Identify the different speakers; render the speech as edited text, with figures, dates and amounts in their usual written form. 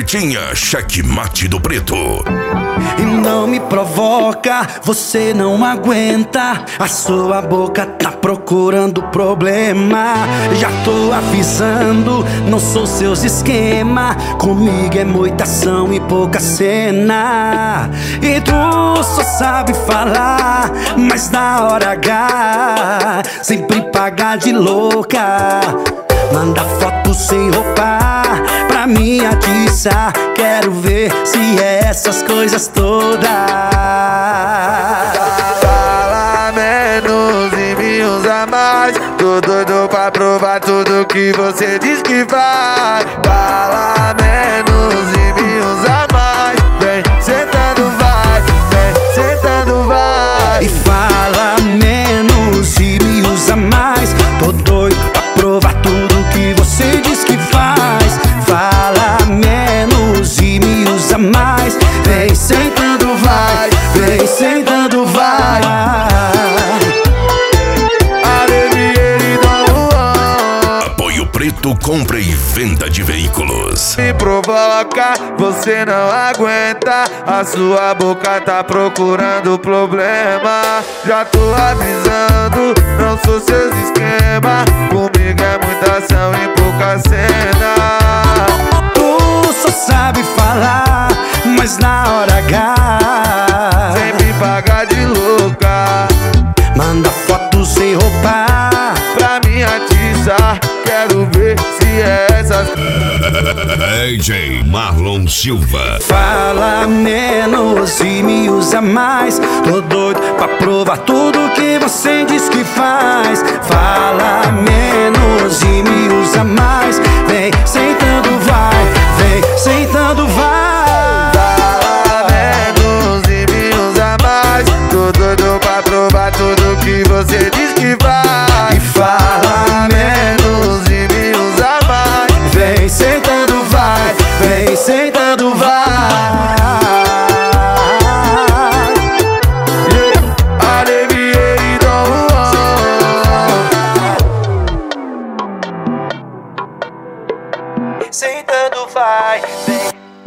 Speaker 1: Pretinha, Checkmate do Preto.
Speaker 2: E não me provoca, você não aguenta. A sua boca tá procurando problema. Já tô avisando, não sou seus esquema. Comigo é muita ação e pouca cena. E tu só sabe falar, mas na hora H sempre paga de louca. Manda foto sem roupa pra mim atiçar. Quero ver se é essas coisas todas.
Speaker 3: Fala menos e me usa mais. Tô doido pra provar tudo que você diz que faz. Fala menos e me usa mais. Vem sentando vai, vem sentando vai.
Speaker 2: E fala menos e me usa mais. Tô doido pra provar tudo que você diz que faz. Fala menos e me usa mais. Vem sentando vai, vem sentando vai.
Speaker 1: Apoio Preto, compra e venda de veículos.
Speaker 3: Me provoca, você não aguenta. A sua boca tá procurando problema. Já tô avisando, não sou seus esquema. Comigo é muita ação e pouca cena.
Speaker 2: Tu só sabe falar, mas na hora H
Speaker 3: sempre paga de louca.
Speaker 2: manda foto sem roupa
Speaker 3: Pra me atiçar, quero ver se é essas.
Speaker 1: DJ Marlon Silva.
Speaker 2: Fala menos e me usa mais. Tô doido pra provar tudo que você diz que faz. Fala menos e me usa mais. Vem sentando vai, vem sentando vai.
Speaker 3: Fala menos e me usa mais. Tô doido pra provar tudo que você diz que vai.
Speaker 2: E fala
Speaker 3: menos e me usa mais.
Speaker 2: vem sentando vai, vem sentando